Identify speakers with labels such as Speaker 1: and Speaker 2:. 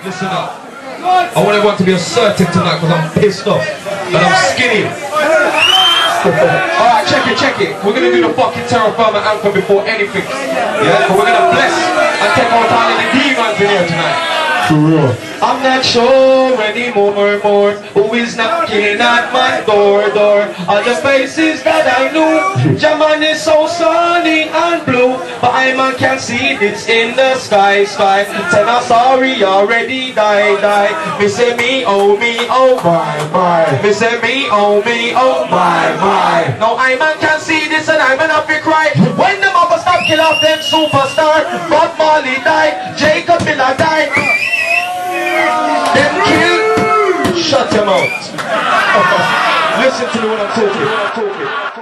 Speaker 1: Listen up. I want everyone to be assertive tonight because I'm pissed off and I'm skinny. Alright, check it. We're gonna do the fucking Terra Firma anthem before anything. Yeah, but we're gonna bless and take our time in the demons in here tonight. For real. I'm not sure anymore, who is knocking at my door. All the faces that I knew, Jaman is so sunny and blue, but I man can't see it's in the sky. Tell us sorry, already die. Me say me, oh my. Me say me, oh my. No, I man can't see this and I man have to cry. When the mama stop kill off them superstar, Bob Marley died, Jacob Miller died. Them kill, shut your mouth. Listen to me when I'm talking.